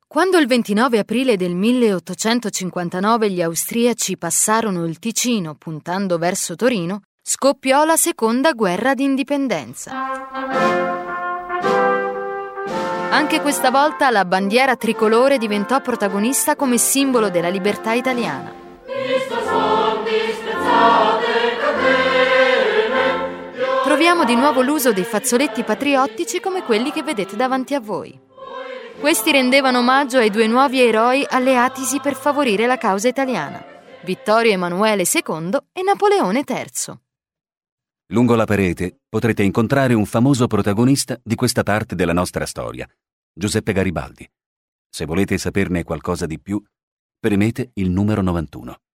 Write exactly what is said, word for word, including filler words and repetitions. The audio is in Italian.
Quando il ventinove aprile del milleottocentocinquantanove gli austriaci passarono il Ticino puntando verso Torino, scoppiò la seconda guerra d'indipendenza. Anche questa volta la bandiera tricolore diventò protagonista come simbolo della libertà italiana. Troviamo di nuovo l'uso dei fazzoletti patriottici come quelli che vedete davanti a voi. Questi rendevano omaggio ai due nuovi eroi alleatisi per favorire la causa italiana, Vittorio Emanuele secondo e Napoleone terzo. Lungo la parete potrete incontrare un famoso protagonista di questa parte della nostra storia, Giuseppe Garibaldi. Se volete saperne qualcosa di più, premete il numero novantuno.